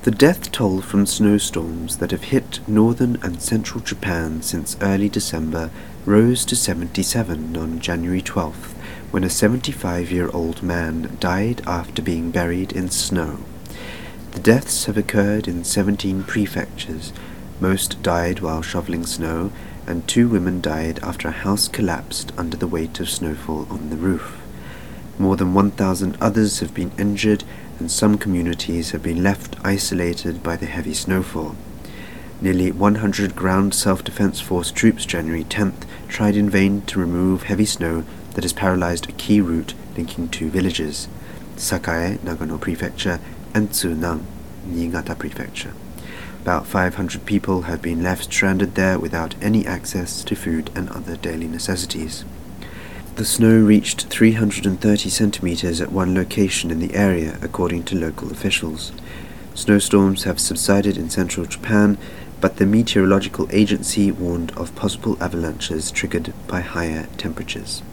The death toll from snowstorms that have hit northern and central Japan since early December rose to 77 on January 12th, when a 75-year-old man died after being buried in snow. The deaths have occurred in 17 prefectures. Most died while shoveling snow, and 2 women died after a house collapsed under the weight of snowfall on the roof. More than 1,000 others have been injured, and some communities have been left isolated by the heavy snowfall. Nearly 100 Ground Self-Defense Force troops January 10th tried in vain to remove heavy snow that has paralyzed a key route linking 2 villages, Sakae, Nagano Prefecture, and Tsunan, Niigata Prefecture. About 500 people have been left stranded there without any access to food and other daily necessities. The snow reached 330 centimeters at one location in the area, according to local officials. Snowstorms have subsided in central Japan, but the meteorological agency warned of possible avalanches triggered by higher temperatures.